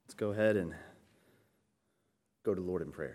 Let's go ahead and go to the Lord in prayer.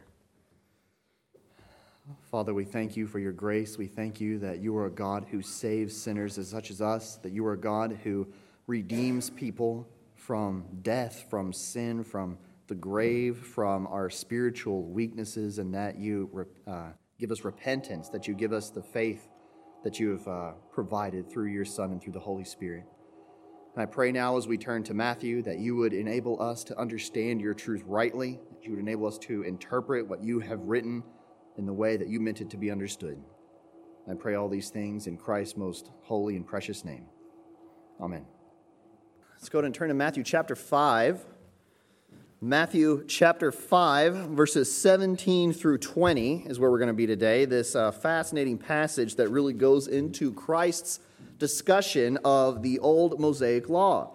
Father, we thank you for your grace. We thank you that you are a God who saves sinners such as us, that you are a God who redeems people from death, from sin, from the grave, from our spiritual weaknesses, and that you give us repentance, that you give us the faith that you have provided through your Son and through the Holy Spirit. And I pray now as we turn to Matthew that you would enable us to understand your truth rightly, that you would enable us to interpret what you have written in the way that you meant it to be understood. I pray all these things in Christ's most holy and precious name. Amen. Let's go ahead and turn to Matthew chapter 5. Matthew chapter 5, verses 17 through 20 is where we're going to be today. This fascinating passage that really goes into Christ's discussion of the old Mosaic law.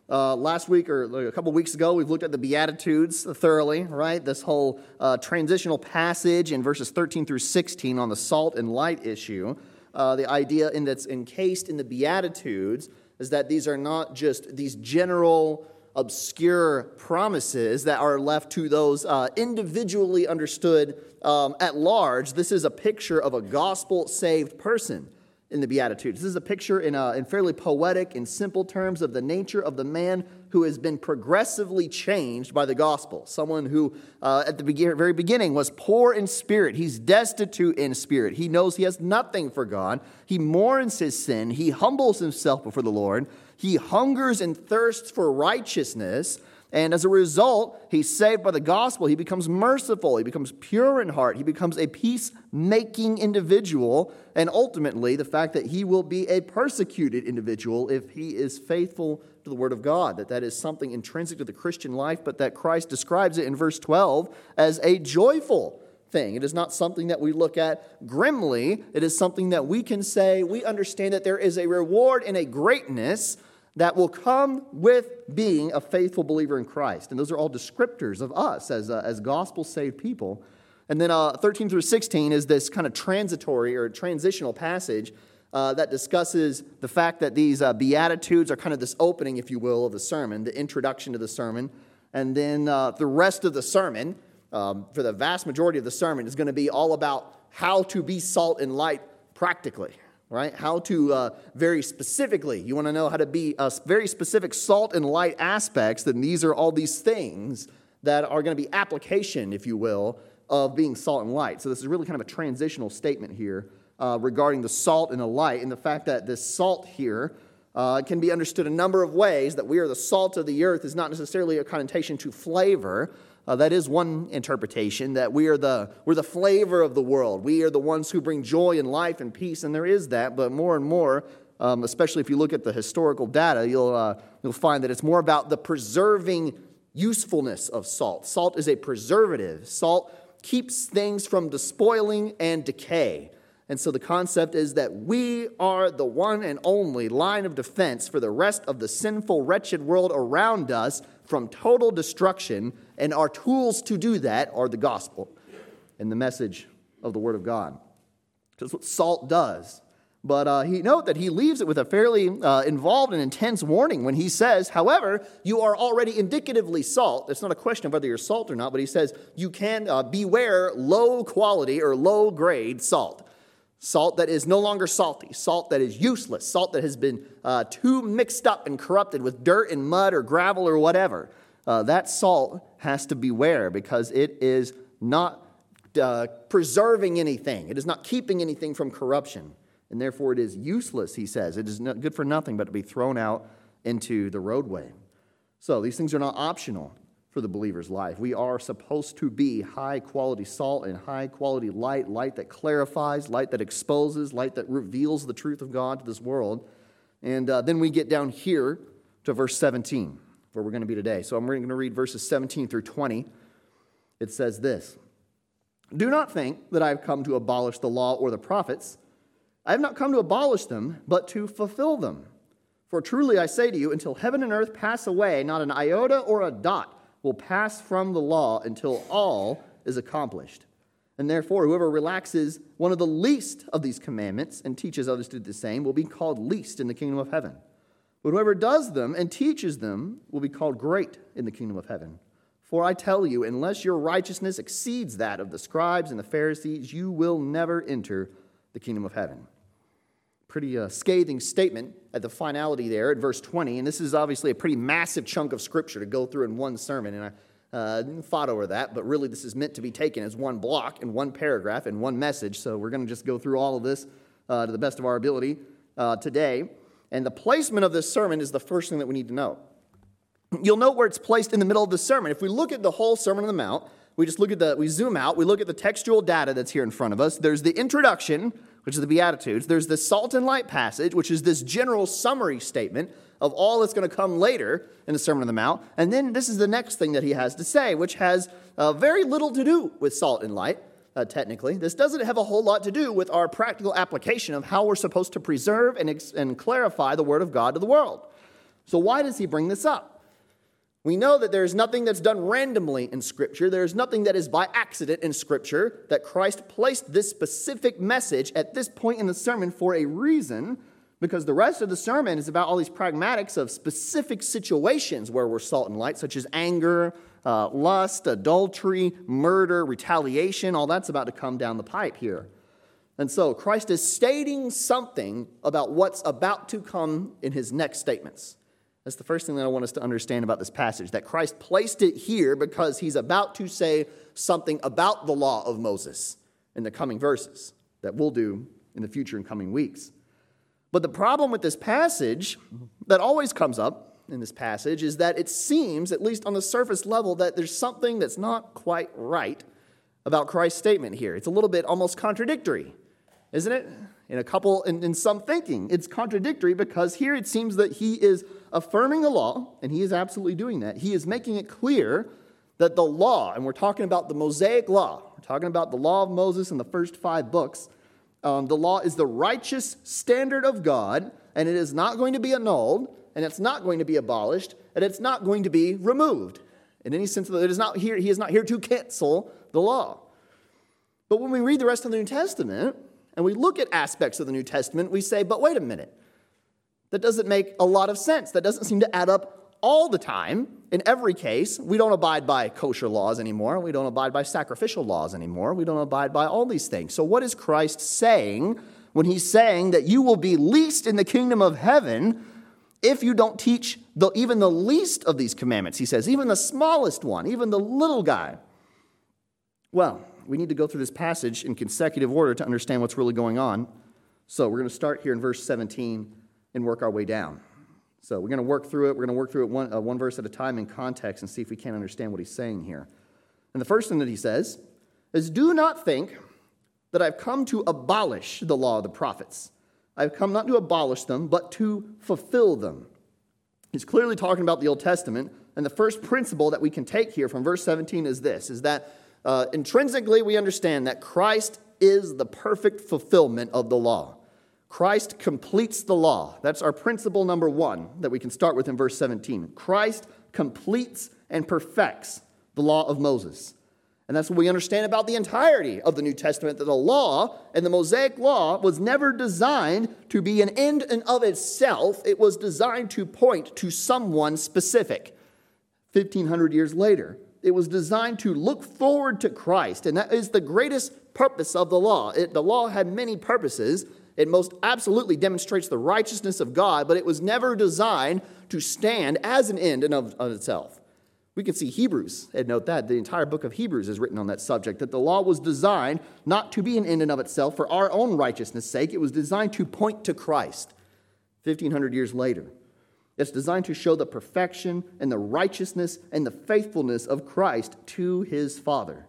Last week, or a couple weeks ago, we've looked at the Beatitudes thoroughly, right? This whole transitional passage in verses 13 through 16 on the salt and light issue. The idea that's encased in the Beatitudes is that these are not just these general, obscure promises that are left to those individually understood at large. This is a picture of a gospel-saved person in the Beatitudes. This is a picture in fairly poetic and simple terms of the nature of the man who has been progressively changed by the gospel. Someone who at the very beginning was poor in spirit. He's destitute in spirit. He knows he has nothing for God. He mourns his sin. He humbles himself before the Lord. He hungers and thirsts for righteousness. And as a result, he's saved by the gospel. He becomes merciful. He becomes pure in heart. He becomes a peacemaking individual. And ultimately, the fact that he will be a persecuted individual if he is faithful to the word of God. That is something intrinsic to the Christian life, but that Christ describes it in verse 12 as a joyful thing. It is not something that we look at grimly. It is something that we can say, we understand that there is a reward and a greatness that will come with being a faithful believer in Christ. And those are all descriptors of us as gospel-saved people. And then 13 through 16 is this kind of transitory or transitional passage that discusses the fact that these Beatitudes are kind of this opening, if you will, of the sermon, the introduction to the sermon. And then the rest of the sermon, for the vast majority of the sermon, is going to be all about how to be salt and light practically. Right? How to very specifically, you want to know how to be very specific salt and light aspects, then these are all these things that are going to be application, if you will, of being salt and light. So this is really kind of a transitional statement here regarding the salt and the light, and the fact that this salt here can be understood a number of ways, that we are the salt of the earth is not necessarily a connotation to flavor. That is one interpretation, that we're the flavor of the world. We are the ones who bring joy and life and peace, and there is that. But more and more, especially if you look at the historical data, you'll find that it's more about the preserving usefulness of salt. Salt is a preservative. Salt keeps things from despoiling and decay. And so the concept is that we are the one and only line of defense for the rest of the sinful, wretched world around us from total destruction, and our tools to do that are the gospel and the message of the Word of God. That's what salt does. But note that he leaves it with a fairly involved and intense warning when he says, however, you are already indicatively salt. It's not a question of whether you're salt or not, but he says you can beware low quality or low grade salt. Salt that is no longer salty, salt that is useless, salt that has been too mixed up and corrupted with dirt and mud or gravel or whatever. That salt has to beware because it is not preserving anything. It is not keeping anything from corruption. And therefore it is useless, he says. It is not good for nothing but to be thrown out into the roadway. So these things are not optional for the believer's life. We are supposed to be high-quality salt and high-quality light, light that clarifies, light that exposes, light that reveals the truth of God to this world. And then we get down here to verse 17, where we're going to be today. So I'm going to read verses 17 through 20. It says this: "Do not think that I have come to abolish the law or the prophets. I have not come to abolish them, but to fulfill them. For truly I say to you, until heaven and earth pass away, not an iota or a dot will pass from the law until all is accomplished. And therefore, whoever relaxes one of the least of these commandments and teaches others to do the same will be called least in the kingdom of heaven. But whoever does them and teaches them will be called great in the kingdom of heaven. For I tell you, unless your righteousness exceeds that of the scribes and the Pharisees, you will never enter the kingdom of heaven. Pretty scathing statement at the finality there at verse 20. And this is obviously a pretty massive chunk of Scripture to go through in one sermon. And I fought over that, but really this is meant to be taken as one block and one paragraph and one message. So we're going to just go through all of this to the best of our ability today. And the placement of this sermon is the first thing that we need to know. You'll note where it's placed in the middle of the sermon. If we look at the whole Sermon on the Mount, we zoom out, we look at the textual data that's here in front of us. There's the introduction, which is the Beatitudes. There's the salt and light passage, which is this general summary statement of all that's going to come later in the Sermon on the Mount. And then this is the next thing that he has to say, which has very little to do with salt and light, technically. This doesn't have a whole lot to do with our practical application of how we're supposed to preserve and clarify the Word of God to the world. So why does he bring this up? We know that there's nothing that's done randomly in Scripture. There's nothing that is by accident in Scripture, that Christ placed this specific message at this point in the sermon for a reason, because the rest of the sermon is about all these pragmatics of specific situations where we're salt and light, such as anger, lust, adultery, murder, retaliation. All that's about to come down the pipe here. And so Christ is stating something about what's about to come in his next statements. That's the first thing that I want us to understand about this passage, that Christ placed it here because he's about to say something about the law of Moses in the coming verses that we'll do in the future in coming weeks. But the problem with this passage that always comes up in this passage is that it seems, at least on the surface level, that there's something that's not quite right about Christ's statement here. It's a little bit almost contradictory, isn't it? In some thinking, it's contradictory because here it seems that he is affirming the law, and he is absolutely doing that. He is making it clear that the law, and we're talking about the Mosaic law, we're talking about the law of Moses in the first 5 books. The law is the righteous standard of God, and it is not going to be annulled, and it's not going to be abolished, and it's not going to be removed. In any sense, that he is not here to cancel the law. But when we read the rest of the New Testament, and we look at aspects of the New Testament, we say, but wait a minute. That doesn't make a lot of sense. That doesn't seem to add up all the time. In every case, we don't abide by kosher laws anymore. We don't abide by sacrificial laws anymore. We don't abide by all these things. So what is Christ saying when he's saying that you will be least in the kingdom of heaven if you don't teach even the least of these commandments? He says, even the smallest one, even the little guy. Well, we need to go through this passage in consecutive order to understand what's really going on. So we're going to start here in verse 17 and work our way down. So we're going to work through it. We're going to work through it one verse at a time in context and see if we can understand what he's saying here. And the first thing that he says is, do not think that I've come to abolish the law of the prophets. I've come not to abolish them, but to fulfill them. He's clearly talking about the Old Testament. And the first principle that we can take here from verse 17 is this, is that intrinsically we understand that Christ is the perfect fulfillment of the law. Christ completes the law. That's our principle number 1 that we can start with in verse 17. Christ completes and perfects the law of Moses. And that's what we understand about the entirety of the New Testament, that the law and the Mosaic law was never designed to be an end in of itself. It was designed to point to someone specific. 1,500 years later, it was designed to look forward to Christ, and that is the greatest purpose of the law. The law had many purposes. It most absolutely demonstrates the righteousness of God, but it was never designed to stand as an end in of itself. We can see Hebrews, and note that. The entire book of Hebrews is written on that subject, that the law was designed not to be an end in of itself for our own righteousness' sake. It was designed to point to Christ 1,500 years later. It's designed to show the perfection and the righteousness and the faithfulness of Christ to his Father.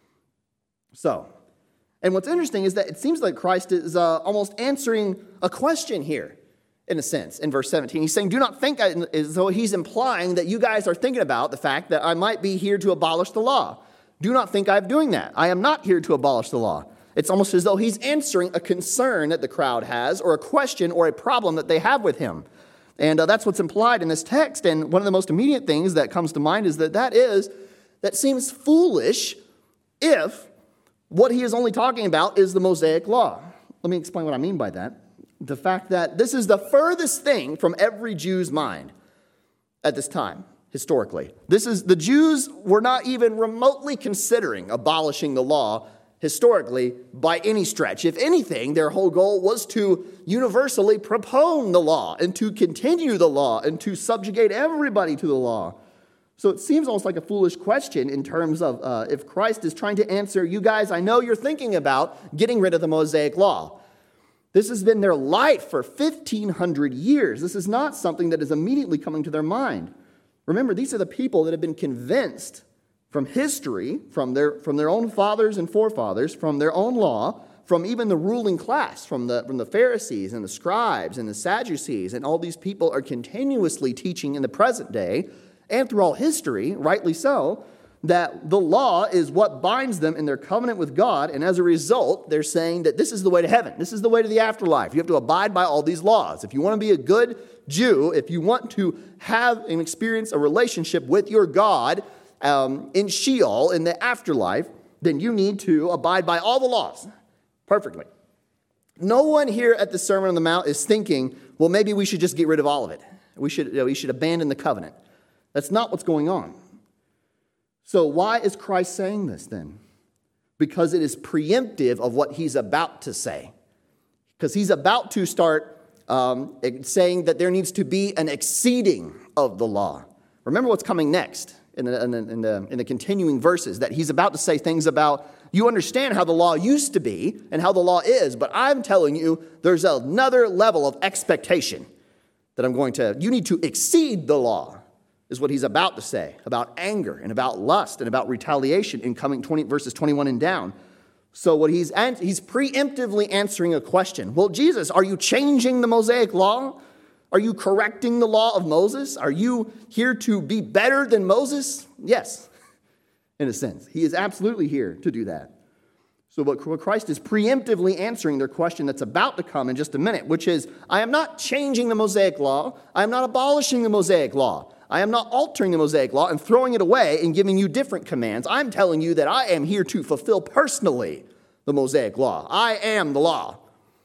And what's interesting is that it seems like Christ is almost answering a question here, in a sense, in verse 17. He's saying, do not think, as though he's implying that you guys are thinking about the fact that I might be here to abolish the law. Do not think I'm doing that. I am not here to abolish the law. It's almost as though he's answering a concern that the crowd has, or a question or a problem that they have with him. And that's what's implied in this text. And one of the most immediate things that comes to mind is that seems foolish if what he is only talking about is the Mosaic law. Let me explain what I mean by that. The fact that this is the furthest thing from every Jew's mind at this time. historically. The Jews were not even remotely considering abolishing the law historically by any stretch. If anything, their whole goal was to universally propone the law and to continue the law and to subjugate everybody to the law. So it seems almost like a foolish question in terms of if Christ is trying to answer, you guys, I know you're thinking about getting rid of the Mosaic law. This has been their life for 1,500 years. This is not something that is immediately coming to their mind. Remember, these are the people that have been convinced from history, from their own fathers and forefathers, from their own law, from even the ruling class, from the Pharisees and the scribes and the Sadducees, and all these people are continuously teaching in the present day and through all history, rightly so, that the law is what binds them in their covenant with God, and as a result, they're saying that this is the way to heaven. This is the way to the afterlife. You have to abide by all these laws. If you want to be a good Jew, if you want to have and experience a relationship with your God in Sheol, in the afterlife, then you need to abide by all the laws perfectly. No one here at the Sermon on the Mount is thinking, well, maybe we should just get rid of all of it. We should abandon the covenant. That's not what's going on. So why is Christ saying this then? Because it is preemptive of what he's about to say. Because he's about to start saying that there needs to be an exceeding of the law. Remember what's coming next in the continuing verses, that he's about to say things about, you understand how the law used to be and how the law is, but I'm telling you there's another level of expectation that you need to exceed the law, is what he's about to say about anger and about lust and about retaliation in coming verses 21 and down. So what he's preemptively answering a question. Well, Jesus, are you changing the Mosaic law? Are you correcting the law of Moses? Are you here to be better than Moses? Yes, in a sense. He is absolutely here to do that. So what Christ is preemptively answering their question that's about to come in just a minute, which is, I am not changing the Mosaic law. I am not abolishing the Mosaic law. I am not altering the Mosaic law and throwing it away and giving you different commands. I'm telling you that I am here to fulfill personally the Mosaic law. I am the law.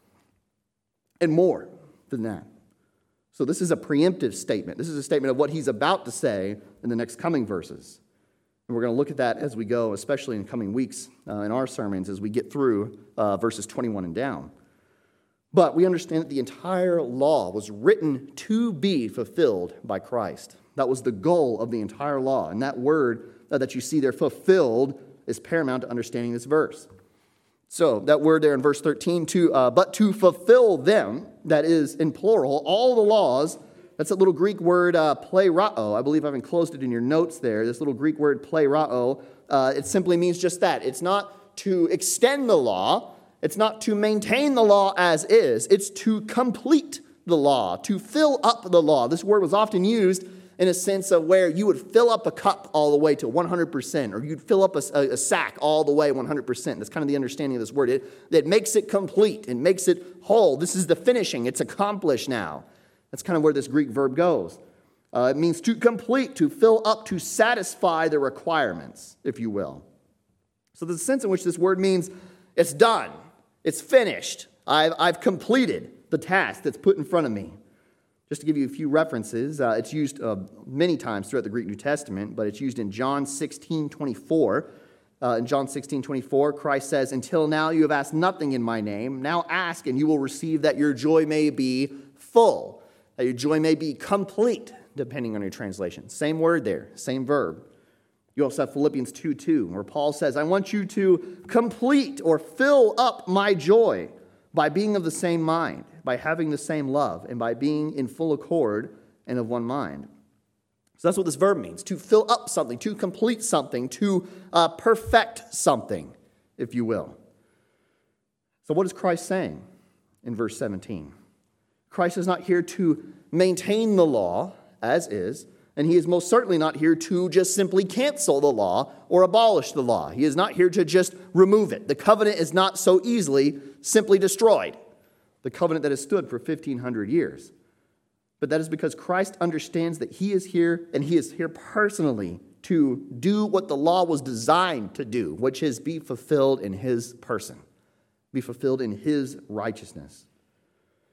And more than that. So this is a preemptive statement. This is a statement of what he's about to say in the next coming verses. And we're going to look at that as we go, especially in coming weeks in our sermons as we get through verses 21 and down. But we understand that the entire law was written to be fulfilled by Christ. That was the goal of the entire law. And that word that you see there, fulfilled, is paramount to understanding this verse. So that word there in verse 13, but to fulfill them, that is in plural, all the laws, that's that little Greek word plerao. I believe I've enclosed it in your notes there. This little Greek word plerao, it simply means just that. It's not to extend the law. It's not to maintain the law as is. It's to complete the law, to fill up the law. This word was often used in a sense of where you would fill up a cup all the way to 100%, or you'd fill up a sack all the way 100%. That's kind of the understanding of this word. It makes it complete. It makes it whole. This is the finishing. It's accomplished now. That's kind of where this Greek verb goes. It means to complete, to fill up, to satisfy the requirements, if you will. So the sense in which this word means it's done. It's finished. I've completed the task that's put in front of me. Just to give you a few references, it's used many times throughout the Greek New Testament, but it's used in John 16:24. In John 16:24, Christ says, until now you have asked nothing in my name. Now ask and you will receive, that your joy may be full, that your joy may be complete, depending on your translation. Same word there, same verb. You also have Philippians 2:2, where Paul says, I want you to complete or fill up my joy by being of the same mind, by having the same love, and by being in full accord and of one mind. So that's what this verb means, to fill up something, to complete something, to perfect something, if you will. So what is Christ saying in verse 17? Christ is not here to maintain the law as is, and he is most certainly not here to just simply cancel the law or abolish the law. He is not here to just remove it. The covenant is not so easily simply destroyed. The covenant that has stood for 1,500 years. But that is because Christ understands that he is here, and he is here personally to do what the law was designed to do, which is be fulfilled in his person, be fulfilled in his righteousness.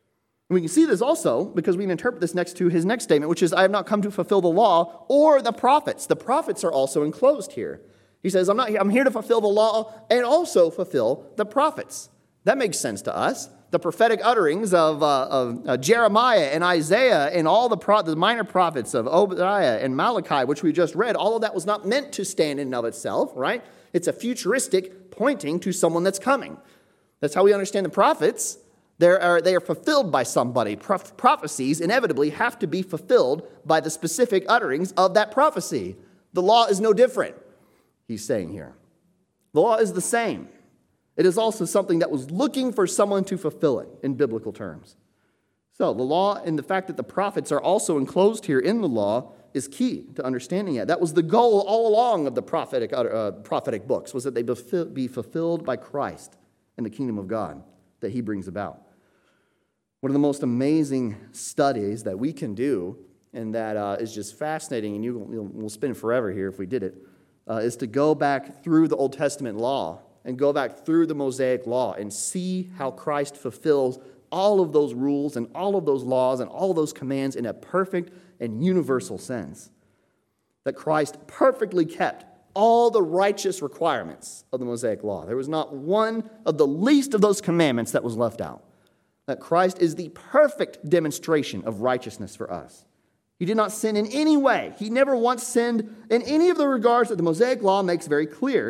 And we can see this also because we can interpret this next to his next statement, which is, I have not come to fulfill the law or the prophets. The prophets are also enclosed here. He says, I'm here to fulfill the law and also fulfill the prophets. That makes sense to us. The prophetic utterings of Jeremiah and Isaiah and all the minor prophets of Obadiah and Malachi, which we just read, all of that was not meant to stand in and of itself, right? It's a futuristic pointing to someone that's coming. That's how we understand the prophets. They are fulfilled by somebody. Prophecies inevitably have to be fulfilled by the specific utterings of that prophecy. The law is no different, he's saying here. The law is the same. It is also something that was looking for someone to fulfill it in biblical terms. So the law and the fact that the prophets are also enclosed here in the law is key to understanding it. That was the goal all along of the prophetic books, was that they be fulfilled by Christ and the kingdom of God that he brings about. One of the most amazing studies that we can do, and that is just fascinating, and we'll spend forever here if we did it, is to go back through the Old Testament law and go back through the Mosaic law and see how Christ fulfills all of those rules and all of those laws and all of those commands in a perfect and universal sense. That Christ perfectly kept all the righteous requirements of the Mosaic law. There was not one of the least of those commandments that was left out. That Christ is the perfect demonstration of righteousness for us. He did not sin in any way. He never once sinned in any of the regards that the Mosaic law makes very clear.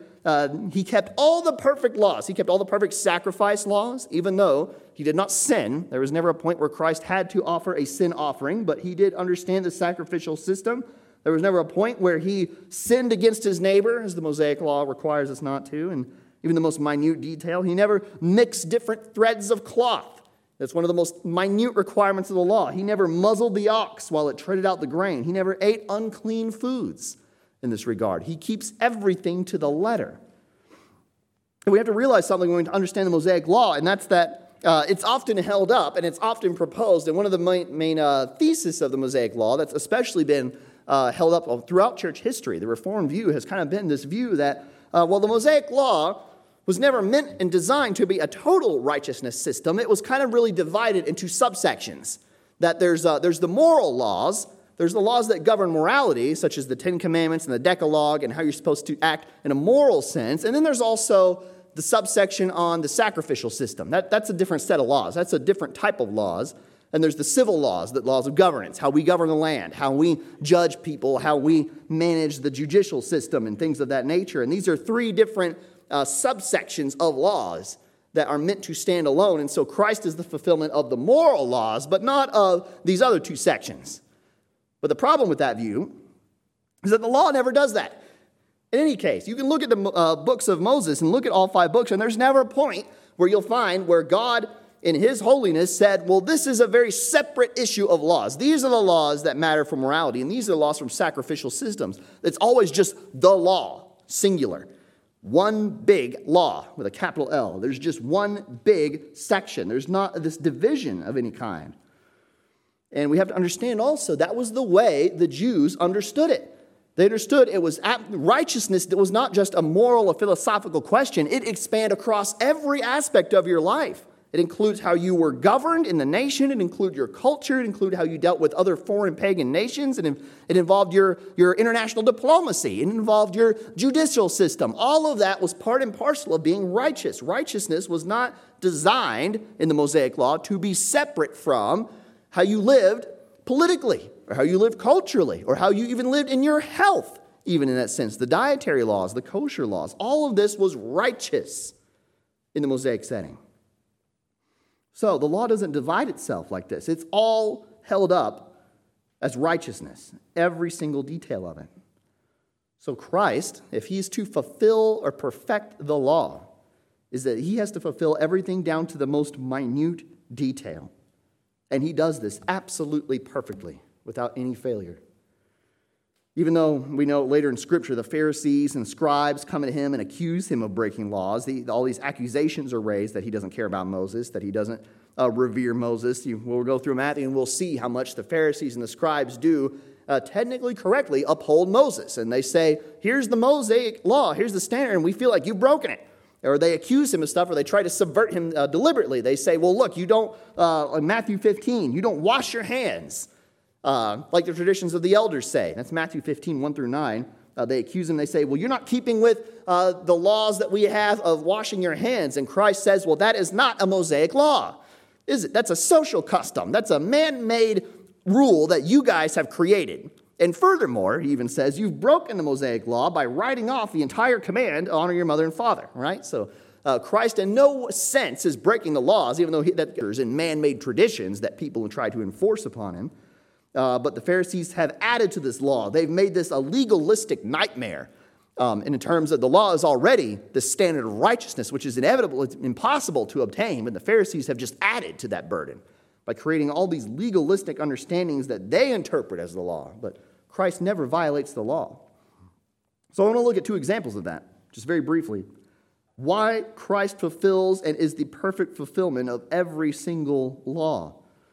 He kept all the perfect laws. He kept all the perfect sacrifice laws, even though he did not sin. There was never a point where Christ had to offer a sin offering, but he did understand the sacrificial system. There was never a point where he sinned against his neighbor, as the Mosaic law requires us not to, and even the most minute detail. He never mixed different threads of cloth. That's one of the most minute requirements of the law. He never muzzled the ox while it treaded out the grain. He never ate unclean foods in this regard. He keeps everything to the letter. And we have to realize something when we understand the Mosaic law, and that's that it's often held up and it's often proposed. And one of the main theses of the Mosaic law that's especially been held up throughout church history, the Reformed view has kind of been this view that, the Mosaic law was never meant and designed to be a total righteousness system. It was kind of really divided into subsections. That there's the moral laws, there's the laws that govern morality, such as the Ten Commandments and the Decalogue and how you're supposed to act in a moral sense. And then there's also the subsection on the sacrificial system. That's a different set of laws. That's a different type of laws. And there's the civil laws, the laws of governance, how we govern the land, how we judge people, how we manage the judicial system and things of that nature. And these are three different subsections of laws that are meant to stand alone. And so Christ is the fulfillment of the moral laws, but not of these other two sections. But the problem with that view is that the law never does that. In any case, you can look at the books of Moses and look at all 5 books, and there's never a point where you'll find where God in his holiness said, well, this is a very separate issue of laws. These are the laws that matter for morality, and these are the laws from sacrificial systems. It's always just the law, singular. One big law with a capital L. There's just one big section. There's not this division of any kind. And we have to understand also that was the way the Jews understood it. They understood it was righteousness that was not just a moral or philosophical question. It expanded across every aspect of your life. It includes how you were governed in the nation. It included your culture. It included how you dealt with other foreign pagan nations. It involved your international diplomacy. It involved your judicial system. All of that was part and parcel of being righteous. Righteousness was not designed in the Mosaic law to be separate from how you lived politically, or how you lived culturally, or how you even lived in your health, even in that sense. The dietary laws, the kosher laws, all of this was righteous in the Mosaic setting. So the law doesn't divide itself like this. It's all held up as righteousness, every single detail of it. So Christ, if he's to fulfill or perfect the law, is that he has to fulfill everything down to the most minute detail. And he does this absolutely perfectly, without any failure. Even though we know later in Scripture the Pharisees and scribes come to him and accuse him of breaking laws, all these accusations are raised that he doesn't care about Moses, that he doesn't revere Moses. We'll go through Matthew and we'll see how much the Pharisees and the scribes do technically correctly uphold Moses. And they say, here's the Mosaic law, here's the standard, and we feel like you've broken it. or they accuse him of stuff, or they try to subvert him deliberately. They say, well, look, you don't, in Matthew 15, you don't wash your hands, like the traditions of the elders say. That's Matthew 15, 1 through 9. They accuse him, they say, well, you're not keeping with the laws that we have of washing your hands. And Christ says, well, that is not a Mosaic law, is it? That's a social custom. That's a man-made rule that you guys have created. And furthermore, he even says, you've broken the Mosaic law by writing off the entire command, honor your mother and father, right? So Christ in no sense is breaking the laws, even though that's in man-made traditions that people try to enforce upon him. But the Pharisees have added to this law. They've made this a legalistic nightmare. And in terms of the law is already the standard of righteousness, which is inevitable, it's impossible to obtain. But the Pharisees have just added to that burden by creating all these legalistic understandings that they interpret as the law. But Christ never violates the law. So I want to look at two examples of that, just very briefly. Why Christ fulfills and is the perfect fulfillment of every single law.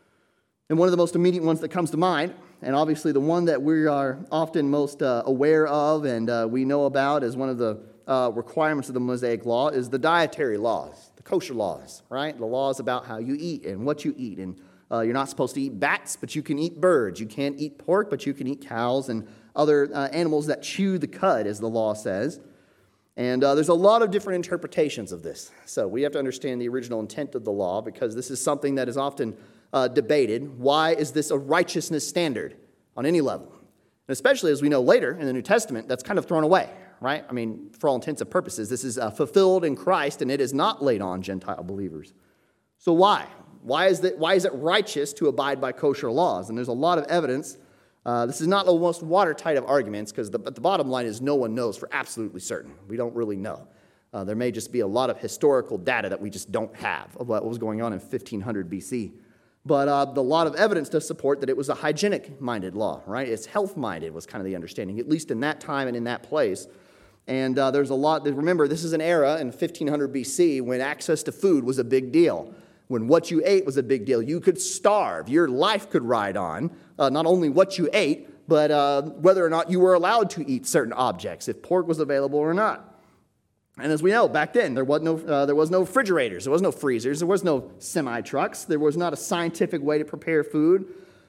And one of the most immediate ones that comes to mind, and obviously the one that we are often most aware of and we know about as one of the requirements of the Mosaic law, is the dietary laws, the kosher laws, right? The laws about how you eat and what you eat. And you're not supposed to eat bats, but you can eat birds. You can't eat pork, but you can eat cows and other animals that chew the cud, as the law says. And there's a lot of different interpretations of this. So we have to understand the original intent of the law, because this is something that is often debated. Why is this a righteousness standard on any level? And especially as we know later in the New Testament, that's kind of thrown away, right? I mean, for all intents and purposes, this is fulfilled in Christ, and it is not laid on Gentile believers. So why? Why is it righteous to abide by kosher laws? And there's a lot of evidence. This is not the most watertight of arguments, because the bottom line is no one knows for absolutely certain. We don't really know. There may just be a lot of historical data that we just don't have of what was going on in 1500 BC. But a lot of evidence to support that it was a hygienic-minded law, right? It's health-minded was kind of the understanding, at least in that time and in that place. And there's a lot. Remember, this is an era in 1500 BC when access to food was a big deal, when what you ate was a big deal. You could starve. Your life could ride on not only what you ate, but whether or not you were allowed to eat certain objects, if pork was available or not. And as we know, back then, there was no refrigerators, there was no freezers, there was no semi-trucks, there was not a scientific way to prepare food.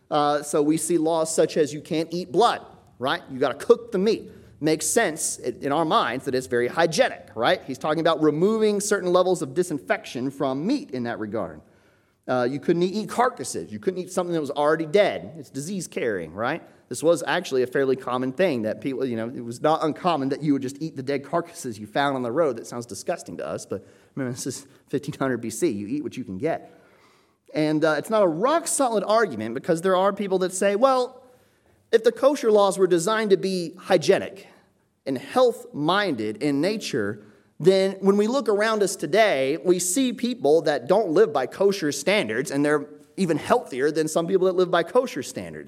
So we see laws such as you can't eat blood, right? You got to cook the meat. Makes sense in our minds that it's very hygienic, right? He's talking about removing certain levels of disinfection from meat in that regard. You couldn't eat carcasses. You couldn't eat something that was already dead. It's disease-carrying, right? This was actually a fairly common thing that people, it was not uncommon that you would just eat the dead carcasses you found on the road. That sounds disgusting to us, but remember, this is 1500 BC. You eat what you can get. And it's not a rock-solid argument, because there are people that say, well, if the kosher laws were designed to be hygienic and health-minded in nature, then when we look around us today, we see people that don't live by kosher standards, and they're even healthier than some people that live by kosher standards.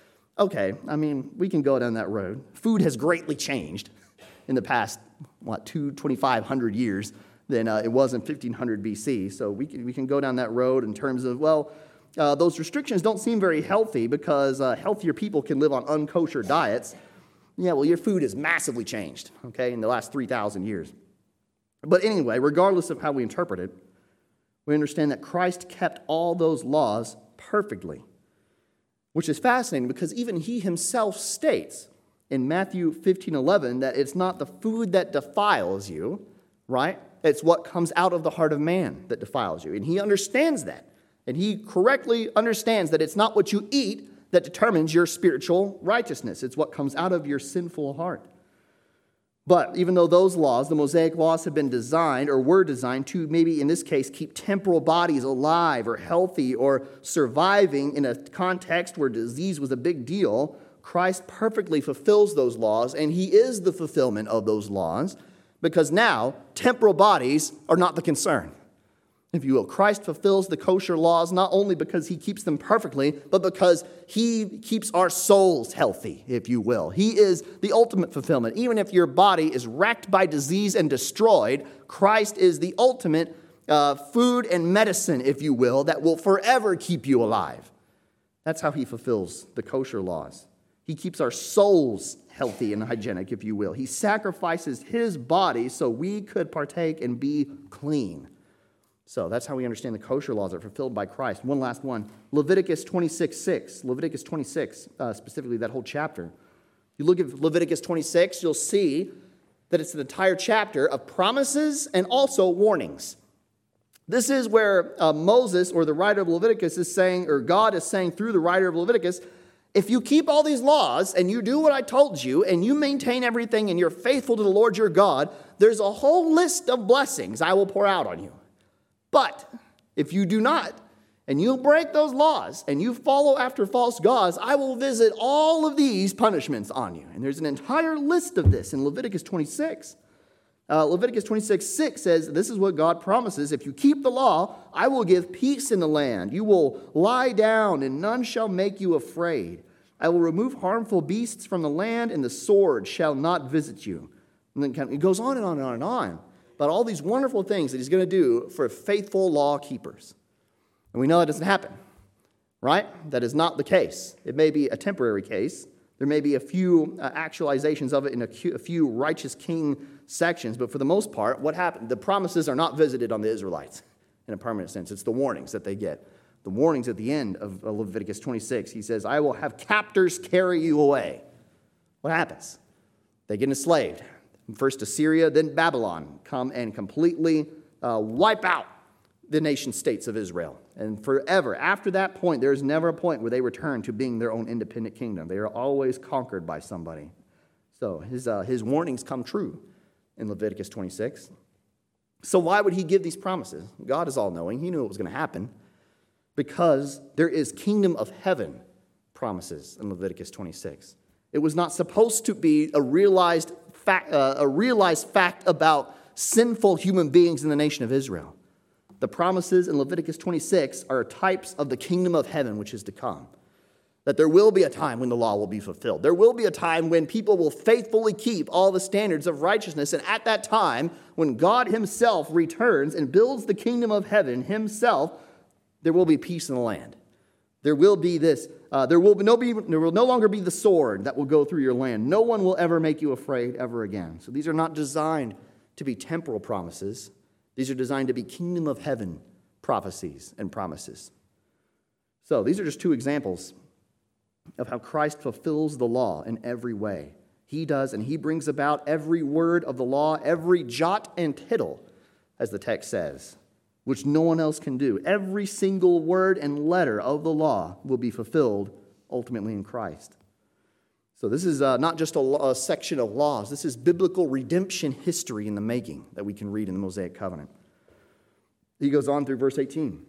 Okay, I mean, we can go down that road. Food has greatly changed in the past, 2,500 years than it was in 1500 BC. So we can go down that road in terms of, those restrictions don't seem very healthy, because healthier people can live on unkosher diets. Yeah, well, your food has massively changed, okay, in the last 3,000 years. But anyway, regardless of how we interpret it, we understand that Christ kept all those laws perfectly, which is fascinating, because even he himself states in Matthew 15:11 that it's not the food that defiles you, right? It's what comes out of the heart of man that defiles you. And he understands that. And he correctly understands that it's not what you eat that determines your spiritual righteousness. It's what comes out of your sinful heart. But even though those laws, the Mosaic laws, have been designed or were designed to maybe in this case keep temporal bodies alive or healthy or surviving in a context where disease was a big deal, Christ perfectly fulfills those laws, and he is the fulfillment of those laws, because now temporal bodies are not the concern. If you will, Christ fulfills the kosher laws not only because he keeps them perfectly, but because he keeps our souls healthy, if you will. He is the ultimate fulfillment. Even if your body is racked by disease and destroyed, Christ is the ultimate food and medicine, if you will, that will forever keep you alive. That's how he fulfills the kosher laws. He keeps our souls healthy and hygienic, if you will. He sacrifices his body so we could partake and be clean. So that's how we understand the kosher laws are fulfilled by Christ. One last one, Leviticus 26:6. Leviticus 26, specifically that whole chapter. You look at Leviticus 26, you'll see that it's an entire chapter of promises and also warnings. This is where Moses, or the writer of Leviticus, is saying, or God is saying through the writer of Leviticus, if you keep all these laws and you do what I told you and you maintain everything and you're faithful to the Lord your God, there's a whole list of blessings I will pour out on you. But if you do not, and you break those laws and you follow after false gods, I will visit all of these punishments on you. And there's an entire list of this in Leviticus 26. Leviticus 26:6 says, this is what God promises. If you keep the law, I will give peace in the land. You will lie down and none shall make you afraid. I will remove harmful beasts from the land and the sword shall not visit you. And then it goes on and on and on and on about all these wonderful things that he's going to do for faithful law keepers. And we know that doesn't happen, right? That is not the case. It may be a temporary case. There may be a few actualizations of it in a few righteous king sections, but for the most part, what happened? The promises are not visited on the Israelites in a permanent sense. It's the warnings that they get. The warnings at the end of Leviticus 26, he says, I will have captors carry you away. What happens? They get enslaved. First Assyria, then Babylon come and completely wipe out the nation states of Israel. And forever, after that point, there is never a point where they return to being their own independent kingdom. They are always conquered by somebody. So his warnings come true in Leviticus 26. So why would he give these promises? God is all-knowing. He knew it was going to happen. Because there is kingdom of heaven promises in Leviticus 26. It was not supposed to be a realized fact about sinful human beings in the nation of Israel. The promises in Leviticus 26 are types of the kingdom of heaven which is to come. That there will be a time when the law will be fulfilled. There will be a time when people will faithfully keep all the standards of righteousness. And at that time, when God himself returns and builds the kingdom of heaven himself, there will be peace in the land. There will be this. There will no longer be the sword that will go through your land. No one will ever make you afraid ever again. So these are not designed to be temporal promises. These are designed to be kingdom of heaven prophecies and promises. So these are just two examples of how Christ fulfills the law in every way. He does, and he brings about every word of the law, every jot and tittle, as the text says, which no one else can do. Every single word and letter of the law will be fulfilled ultimately in Christ. So this is not just a section of laws. This is biblical redemption history in the making that we can read in the Mosaic Covenant. He goes on through verse 18.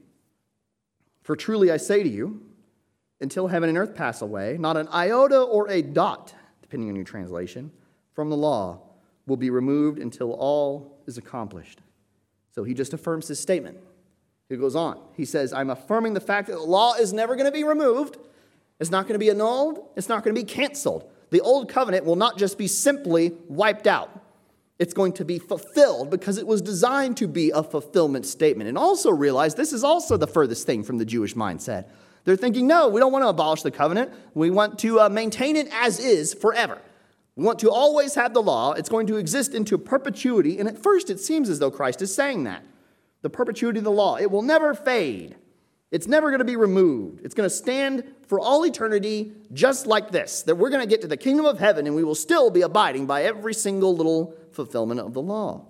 For truly I say to you, until heaven and earth pass away, not an iota or a dot, depending on your translation, from the law will be removed until all is accomplished. So he just affirms his statement. He goes on. He says, I'm affirming the fact that the law is never going to be removed. It's not going to be annulled. It's not going to be canceled. The old covenant will not just be simply wiped out. It's going to be fulfilled because it was designed to be a fulfillment statement. And also realize this is also the furthest thing from the Jewish mindset. They're thinking, no, we don't want to abolish the covenant. We want to maintain it as is forever. We want to always have the law. It's going to exist into perpetuity. And at first it seems as though Christ is saying that. The perpetuity of the law. It will never fade. It's never going to be removed. It's going to stand for all eternity just like this. That we're going to get to the kingdom of heaven and we will still be abiding by every single little fulfillment of the law.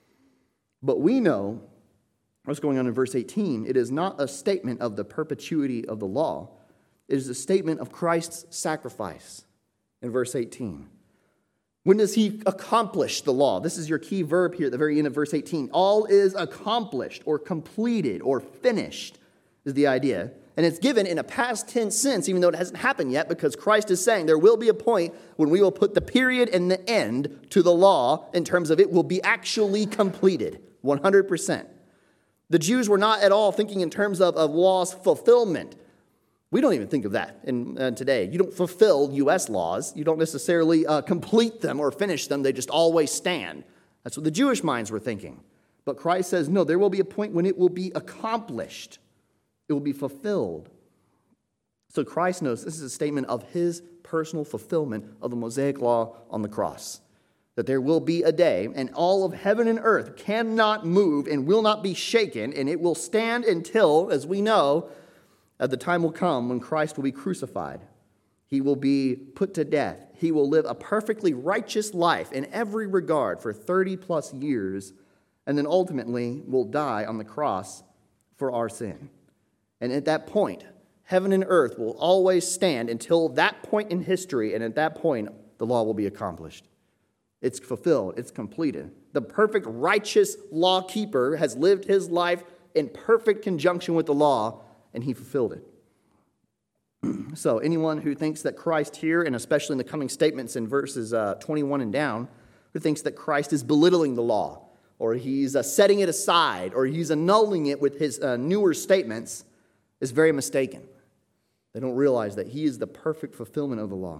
But we know what's going on in verse 18. It is not a statement of the perpetuity of the law. It is a statement of Christ's sacrifice in verse 18. When does he accomplish the law? This is your key verb here at the very end of verse 18. All is accomplished or completed or finished is the idea. And it's given in a past tense sense, even though it hasn't happened yet, because Christ is saying there will be a point when we will put the period and the end to the law in terms of it will be actually completed, 100%. The Jews were not at all thinking in terms of law's fulfillment. We don't even think of that today. You don't fulfill U.S. laws. You don't necessarily complete them or finish them. They just always stand. That's what the Jewish minds were thinking. But Christ says, no, there will be a point when it will be accomplished. It will be fulfilled. So Christ knows this is a statement of his personal fulfillment of the Mosaic law on the cross. That there will be a day, and all of heaven and earth cannot move and will not be shaken, and it will stand until, as we know, the time will come when Christ will be crucified. He will be put to death. He will live a perfectly righteous life in every regard for 30 plus years, and then ultimately will die on the cross for our sin. And at that point, heaven and earth will always stand until that point in history, and at that point, the law will be accomplished. It's fulfilled. It's completed. The perfect righteous law keeper has lived his life in perfect conjunction with the law, and he fulfilled it. So anyone who thinks that Christ here, and especially in the coming statements in verses 21 and down, who thinks that Christ is belittling the law, or he's setting it aside, or he's annulling it with his newer statements, is very mistaken. They don't realize that he is the perfect fulfillment of the law.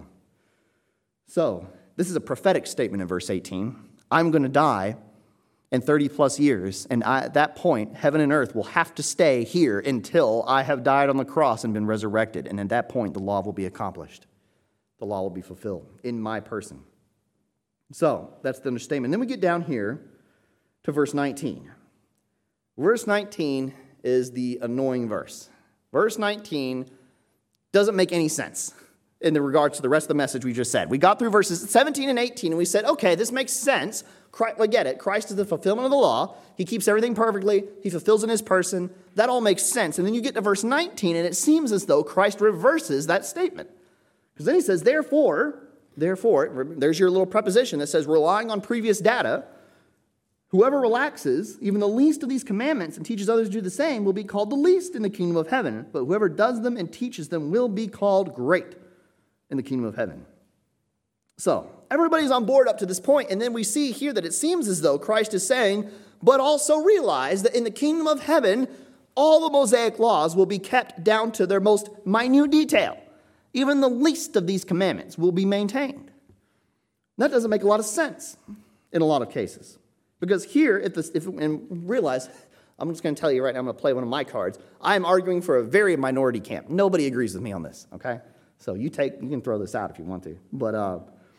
So, this is a prophetic statement in verse 18. I'm going to die in 30 plus years, and at that point, heaven and earth will have to stay here until I have died on the cross and been resurrected. And at that point, the law will be accomplished. The law will be fulfilled in my person. So, that's the understatement. Then we get down here to verse 19. Verse 19 is the annoying verse. Verse 19 doesn't make any sense in regards to the rest of the message we just said. We got through verses 17 and 18, and we said, okay, this makes sense. I get it. Christ is the fulfillment of the law. He keeps everything perfectly. He fulfills in his person. That all makes sense. And then you get to verse 19, and it seems as though Christ reverses that statement. Because then he says, therefore, there's your little preposition that says, relying on previous data, whoever relaxes even the least of these commandments and teaches others to do the same will be called the least in the kingdom of heaven. But whoever does them and teaches them will be called great in the kingdom of heaven. So, everybody's on board up to this point, and then we see here that it seems as though Christ is saying, but also realize that in the kingdom of heaven, all the Mosaic laws will be kept down to their most minute detail. Even the least of these commandments will be maintained. That doesn't make a lot of sense in a lot of cases. Because here, and realize, I'm just going to tell you right now, I'm going to play one of my cards. I'm arguing for a very minority camp. Nobody agrees with me on this, okay? So you can throw this out if you want to. But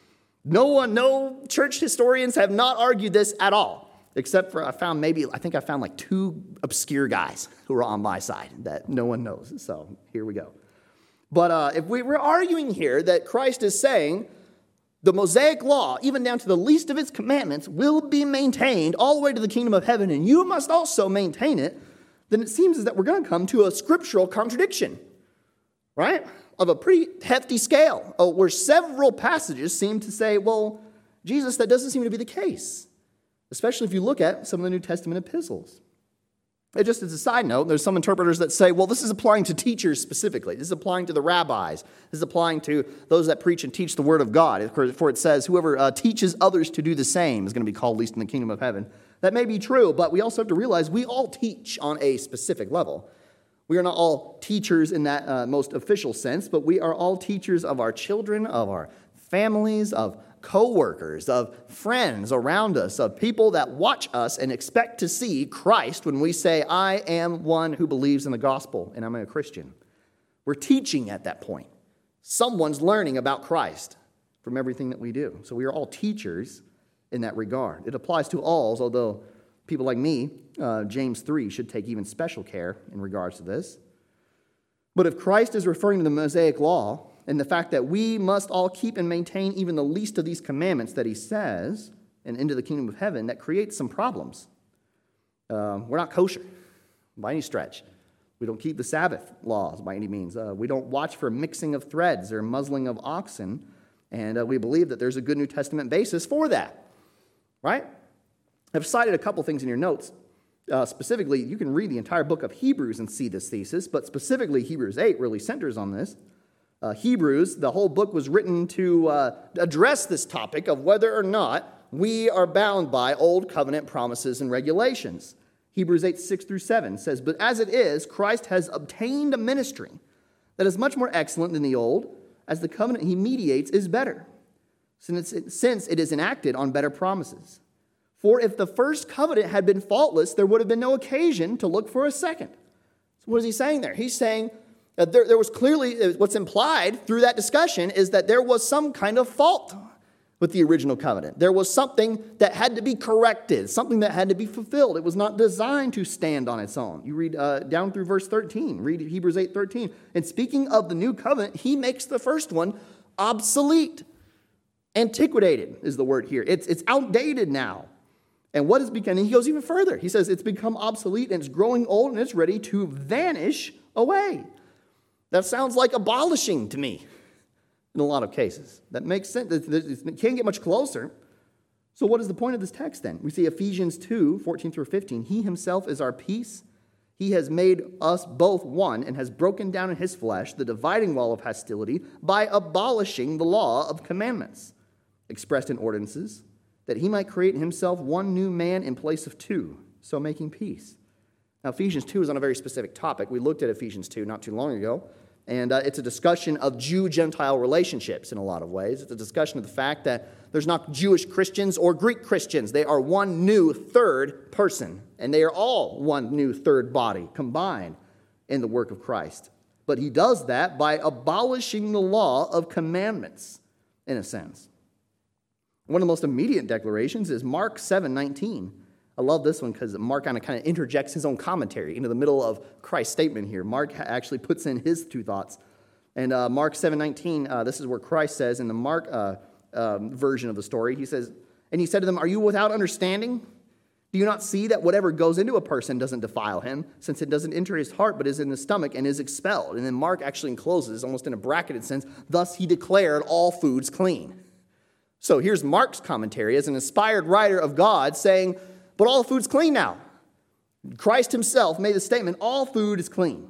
no church historians have not argued this at all, except for I found like two obscure guys who are on my side that no one knows. So here we go. But if we're arguing here that Christ is saying the Mosaic law, even down to the least of its commandments, will be maintained all the way to the kingdom of heaven, and you must also maintain it, then it seems as that we're going to come to a scriptural contradiction, right? Of a pretty hefty scale, where several passages seem to say, well, Jesus, that doesn't seem to be the case, especially if you look at some of the New Testament epistles. And just as a side note, there's some interpreters that say, well, this is applying to teachers specifically. This is applying to the rabbis. This is applying to those that preach and teach the word of God. For it says, whoever teaches others to do the same is going to be called least in the kingdom of heaven. That may be true, but we also have to realize we all teach on a specific level. We are not all teachers in that most official sense, but we are all teachers of our children, of our families, of co-workers, of friends around us, of people that watch us and expect to see Christ when we say, I am one who believes in the gospel and I'm a Christian. We're teaching at that point. Someone's learning about Christ from everything that we do. So we are all teachers in that regard. It applies to all, although people like me, James 3, should take even special care in regards to this. But if Christ is referring to the Mosaic law and the fact that we must all keep and maintain even the least of these commandments that he says, and into the kingdom of heaven, that creates some problems. We're not kosher by any stretch. We don't keep the Sabbath laws by any means. We don't watch for mixing of threads or muzzling of oxen, and we believe that there's a good New Testament basis for that, right? I've cited a couple things in your notes. Specifically, you can read the entire book of Hebrews and see this thesis, but specifically Hebrews 8 really centers on this. Hebrews, the whole book was written to address this topic of whether or not we are bound by old covenant promises and regulations. Hebrews 8, 6 through 7 says, but as it is, Christ has obtained a ministry that is much more excellent than the old, as the covenant he mediates is better, since it is enacted on better promises. For if the first covenant had been faultless, there would have been no occasion to look for a second. So what is he saying there? He's saying There was clearly, what's implied through that discussion is that there was some kind of fault with the original covenant. There was something that had to be corrected, something that had to be fulfilled. It was not designed to stand on its own. You read down through verse 13, read Hebrews 8:13. And speaking of the new covenant, he makes the first one obsolete. Antiquated is the word here. It's outdated now. And what is becoming, he goes even further. He says it's become obsolete and it's growing old and it's ready to vanish away. That sounds like abolishing to me in a lot of cases. That makes sense. It can't get much closer. So what is the point of this text then? We see Ephesians 2:14 through 15. He himself is our peace. He has made us both one and has broken down in his flesh the dividing wall of hostility by abolishing the law of commandments expressed in ordinances, that he might create in himself one new man in place of two, so making peace. Now, Ephesians 2 is on a very specific topic. We looked at Ephesians 2 not too long ago, and it's a discussion of Jew-Gentile relationships in a lot of ways. It's a discussion of the fact that there's not Jewish Christians or Greek Christians. They are one new third person, and they are all one new third body combined in the work of Christ. But he does that by abolishing the law of commandments, in a sense. One of the most immediate declarations is Mark 7:19. I love this one because Mark kind of interjects his own commentary into the middle of Christ's statement here. Mark actually puts in his two thoughts. And Mark 7:19, this is where Christ says in the Mark version of the story, he says, and he said to them, "Are you without understanding? Do you not see that whatever goes into a person doesn't defile him, since it doesn't enter his heart but is in the stomach and is expelled?" And then Mark actually encloses, almost in a bracketed sense, "Thus he declared all foods clean." So here's Mark's commentary as an inspired writer of God saying, but all food's clean now. Christ himself made the statement, all food is clean.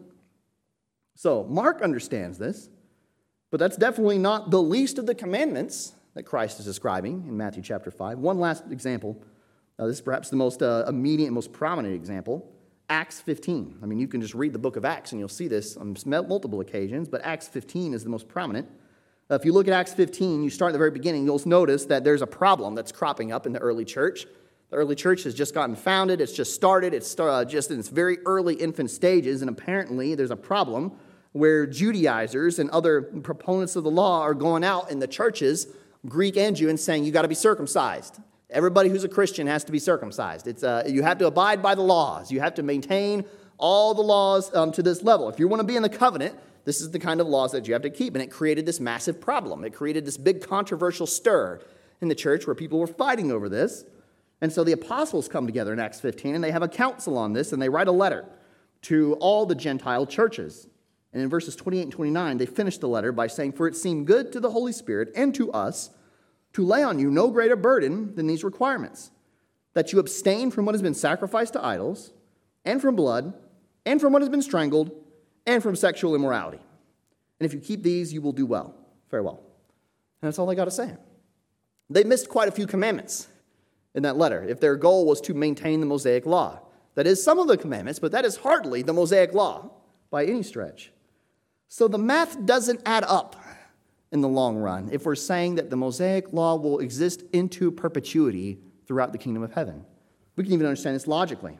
So Mark understands this, but that's definitely not the least of the commandments that Christ is describing in Matthew chapter 5. One last example. This is perhaps the most immediate and most prominent example. Acts 15. I mean, you can just read the book of Acts and you'll see this on multiple occasions, but Acts 15 is the most prominent. If you look at Acts 15, you start at the very beginning, you'll notice that there's a problem that's cropping up in the early church. The early church has just gotten founded. It's just started. It's just in its very early infant stages, and apparently there's a problem where Judaizers and other proponents of the law are going out in the churches, Greek and Jew, and saying, you got to be circumcised. Everybody who's a Christian has to be circumcised. You have to abide by the laws. You have to maintain all the laws to this level. If you want to be in the covenant, this is the kind of laws that you have to keep. And it created this massive problem. It created this big controversial stir in the church where people were fighting over this. And so the apostles come together in Acts 15, and they have a council on this, and they write a letter to all the Gentile churches. And in verses 28 and 29, they finish the letter by saying, "For it seemed good to the Holy Spirit and to us to lay on you no greater burden than these requirements, that you abstain from what has been sacrificed to idols, and from blood, and from what has been strangled, and from sexual immorality. And if you keep these, you will do well. Farewell." And that's all they got to say. They missed quite a few commandments in that letter, if their goal was to maintain the Mosaic law. That is some of the commandments, but that is hardly the Mosaic law by any stretch. So the math doesn't add up in the long run if we're saying that the Mosaic law will exist into perpetuity throughout the kingdom of heaven. We can even understand this logically.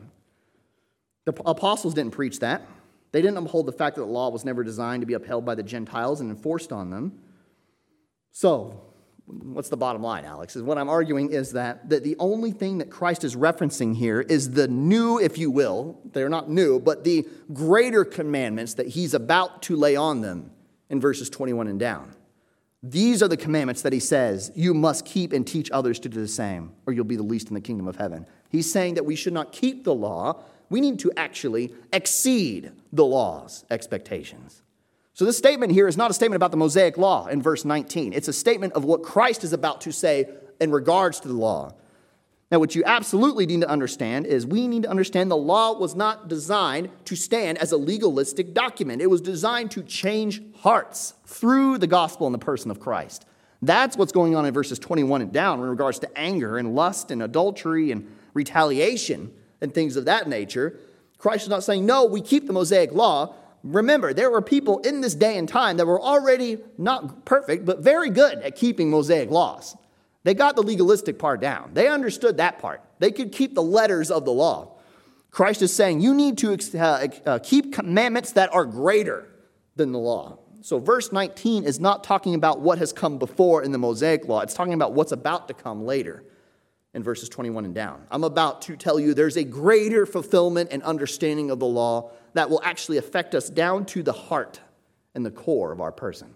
The apostles didn't preach that. They didn't uphold the fact that the law was never designed to be upheld by the Gentiles and enforced on them. So, what's the bottom line, Alex? Is what I'm arguing is that the only thing that Christ is referencing here is the new, if you will, they're not new, but the greater commandments that he's about to lay on them in verses 21 and down. These are the commandments that he says you must keep and teach others to do the same, or you'll be the least in the kingdom of heaven. He's saying that we should not keep the law. We need to actually exceed the law's expectations. So this statement here is not a statement about the Mosaic law in verse 19. It's a statement of what Christ is about to say in regards to the law. Now, what you absolutely need to understand is we need to understand the law was not designed to stand as a legalistic document. It was designed to change hearts through the gospel and the person of Christ. That's what's going on in verses 21 and down in regards to anger and lust and adultery and retaliation and things of that nature. Christ is not saying, no, we keep the Mosaic law. Remember, there were people in this day and time that were already not perfect, but very good at keeping Mosaic laws. They got the legalistic part down. They understood that part. They could keep the letters of the law. Christ is saying, you need to keep commandments that are greater than the law. So verse 19 is not talking about what has come before in the Mosaic law. It's talking about what's about to come later in verses 21 and down. I'm about to tell you there's a greater fulfillment and understanding of the law that will actually affect us down to the heart and the core of our person.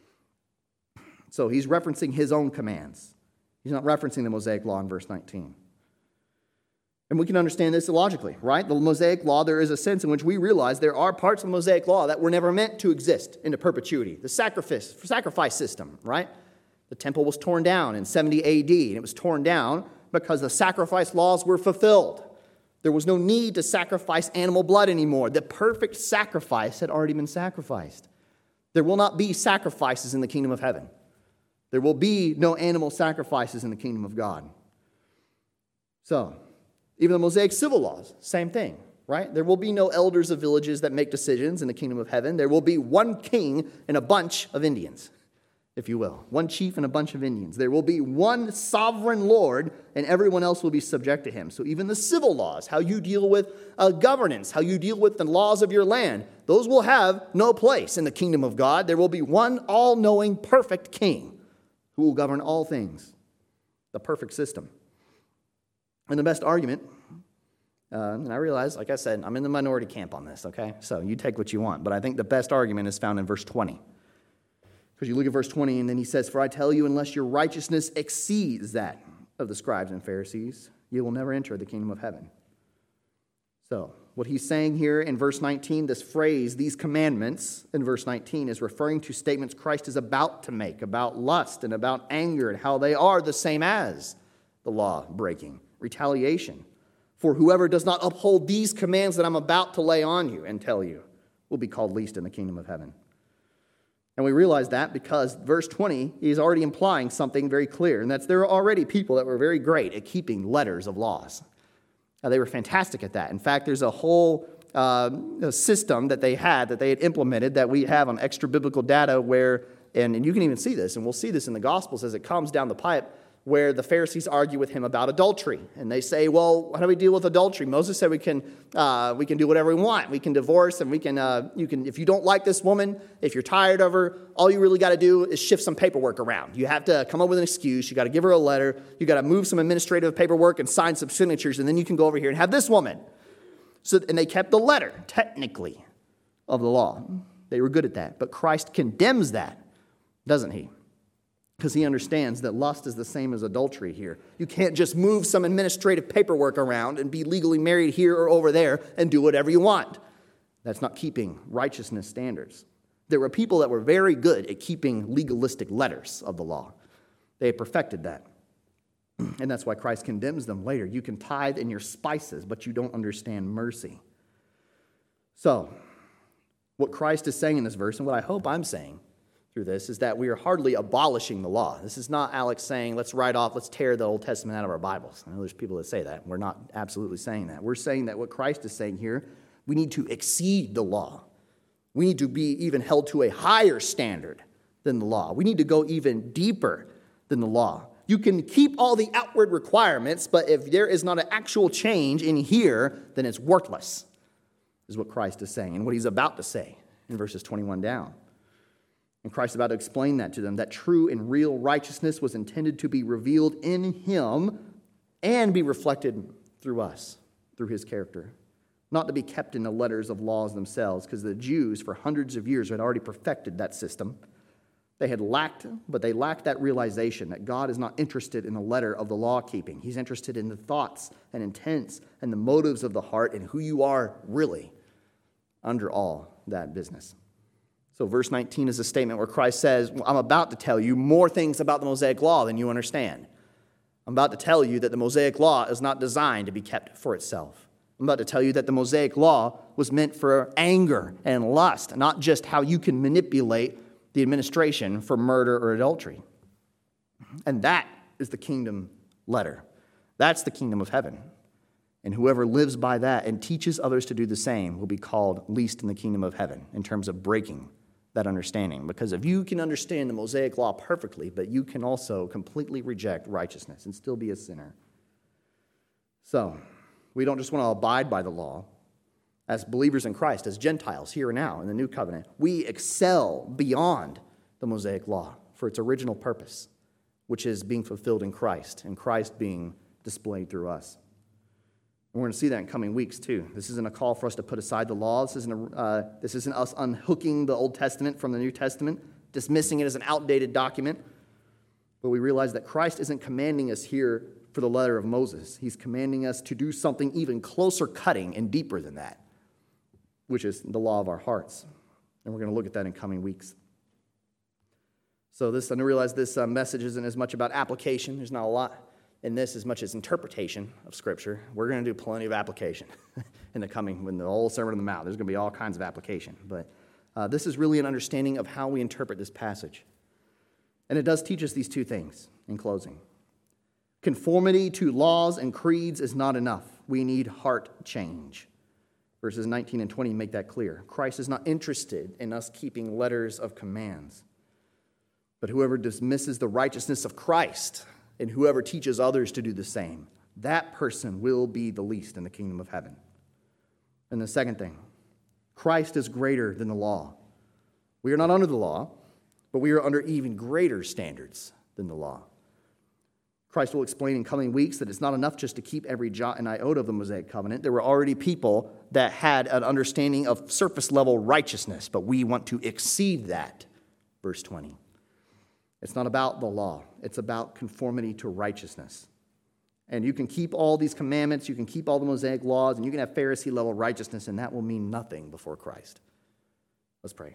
So he's referencing his own commands. He's not referencing the Mosaic law in verse 19. And we can understand this logically, right? The Mosaic law, there is a sense in which we realize there are parts of the Mosaic law that were never meant to exist into perpetuity. The sacrifice system, right? The temple was torn down in 70 AD, and it was torn down because the sacrifice laws were fulfilled. There was no need to sacrifice animal blood anymore. The perfect sacrifice had already been sacrificed. There will not be sacrifices in the kingdom of heaven. There will be no animal sacrifices in the kingdom of God. So, even the Mosaic civil laws, same thing, right? There will be no elders of villages that make decisions in the kingdom of heaven. There will be one king and a bunch of Indians, if you will. One chief and a bunch of Indians. There will be one sovereign Lord, and everyone else will be subject to him. So even the civil laws, how you deal with governance, how you deal with the laws of your land, those will have no place in the kingdom of God. There will be one all-knowing, perfect king who will govern all things. The perfect system. And the best argument, and I realize, like I said, I'm in the minority camp on this, okay? So you take what you want. But I think the best argument is found in verse 20. Because you look at verse 20, and then he says, "For I tell you, unless your righteousness exceeds that of the scribes and Pharisees, you will never enter the kingdom of heaven." So what he's saying here in verse 19, this phrase, these commandments in verse 19, is referring to statements Christ is about to make about lust and about anger and how they are the same as the law breaking. Retaliation. For whoever does not uphold these commands that I'm about to lay on you and tell you will be called least in the kingdom of heaven. And we realize that because verse 20 is already implying something very clear, and that's there are already people that were very great at keeping letters of laws. They were fantastic at that. In fact, there's a whole system that they had implemented that we have on extra biblical data where, and you can even see this, and we'll see this in the Gospels as it comes down the pipe, where the Pharisees argue with him about adultery. And they say, well, how do we deal with adultery? Moses said we can do whatever we want. We can divorce, and you can, if you don't like this woman, if you're tired of her, all you really got to do is shift some paperwork around. You have to come up with an excuse. You got to give her a letter. You got to move some administrative paperwork and sign some signatures, and then you can go over here and have this woman. And they kept the letter, technically, of the law. They were good at that. But Christ condemns that, doesn't he? Because he understands that lust is the same as adultery here. You can't just move some administrative paperwork around and be legally married here or over there and do whatever you want. That's not keeping righteousness standards. There were people that were very good at keeping legalistic letters of the law. They had perfected that. And that's why Christ condemns them later. You can tithe in your spices, but you don't understand mercy. So, what Christ is saying in this verse, and what I hope I'm saying through this, is that we are hardly abolishing the law. This is not Alex saying, let's tear the Old Testament out of our Bibles. I know there's people that say that. We're not absolutely saying that. We're saying that what Christ is saying here, we need to exceed the law. We need to be even held to a higher standard than the law. We need to go even deeper than the law. You can keep all the outward requirements, but if there is not an actual change in here, then it's worthless, is what Christ is saying and what he's about to say in verses 21 down. And Christ is about to explain that to them, that true and real righteousness was intended to be revealed in him and be reflected through us, through his character. Not to be kept in the letters of laws themselves, because the Jews for hundreds of years had already perfected that system. They lacked that realization that God is not interested in the letter of the law keeping. He's interested in the thoughts and intents and the motives of the heart and who you are really under all that business. So verse 19 is a statement where Christ says, I'm about to tell you more things about the Mosaic law than you understand. I'm about to tell you that the Mosaic law is not designed to be kept for itself. I'm about to tell you that the Mosaic law was meant for anger and lust, not just how you can manipulate the administration for murder or adultery. And that is the kingdom letter. That's the kingdom of heaven. And whoever lives by that and teaches others to do the same will be called least in the kingdom of heaven in terms of breaking that understanding. Because if you can understand the Mosaic law perfectly, but you can also completely reject righteousness and still be a sinner. So, we don't just want to abide by the law. as believers in Christ, as Gentiles here and now in the new covenant, we excel beyond the Mosaic law for its original purpose, which is being fulfilled in Christ, and Christ being displayed through us. And we're going to see that in coming weeks, too. This isn't a call for us to put aside the law. This isn't us unhooking the Old Testament from the New Testament, dismissing it as an outdated document. But we realize that Christ isn't commanding us here for the letter of Moses. He's commanding us to do something even closer cutting and deeper than that, which is the law of our hearts. And we're going to look at that in coming weeks. So I realize this message isn't as much about application. There's not a lot in this as much as interpretation of Scripture. We're going to do plenty of application in the whole Sermon on the Mount. There's going to be all kinds of application. But this is really an understanding of how we interpret this passage. And it does teach us these two things in closing. Conformity to laws and creeds is not enough. We need heart change. Verses 19 and 20 make that clear. Christ is not interested in us keeping letters of commands. But whoever dismisses the righteousness of Christ and whoever teaches others to do the same, that person will be the least in the kingdom of heaven. And the second thing, Christ is greater than the law. We are not under the law, but we are under even greater standards than the law. Christ will explain in coming weeks that it's not enough just to keep every jot and iota of the Mosaic covenant. There were already people that had an understanding of surface level righteousness, but we want to exceed that. Verse 20. It's not about the law. It's about conformity to righteousness. And you can keep all these commandments, you can keep all the Mosaic laws, and you can have Pharisee-level righteousness, and that will mean nothing before Christ. Let's pray.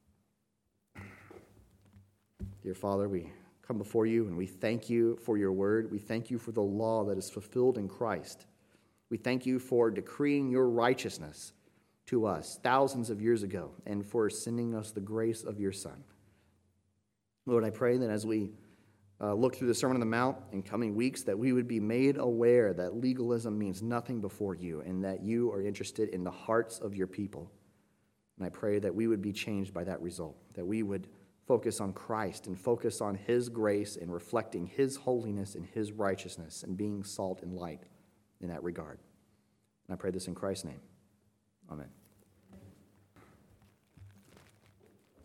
Dear Father, we come before you, and we thank you for your word. We thank you for the law that is fulfilled in Christ. We thank you for decreeing your righteousness to us thousands of years ago, and for sending us the grace of your Son. Lord, I pray that as we look through the Sermon on the Mount in coming weeks, that we would be made aware that legalism means nothing before you, and that you are interested in the hearts of your people. And I pray that we would be changed by that result, that we would focus on Christ and focus on his grace and reflecting his holiness and his righteousness and being salt and light in that regard. And I pray this in Christ's name. Amen.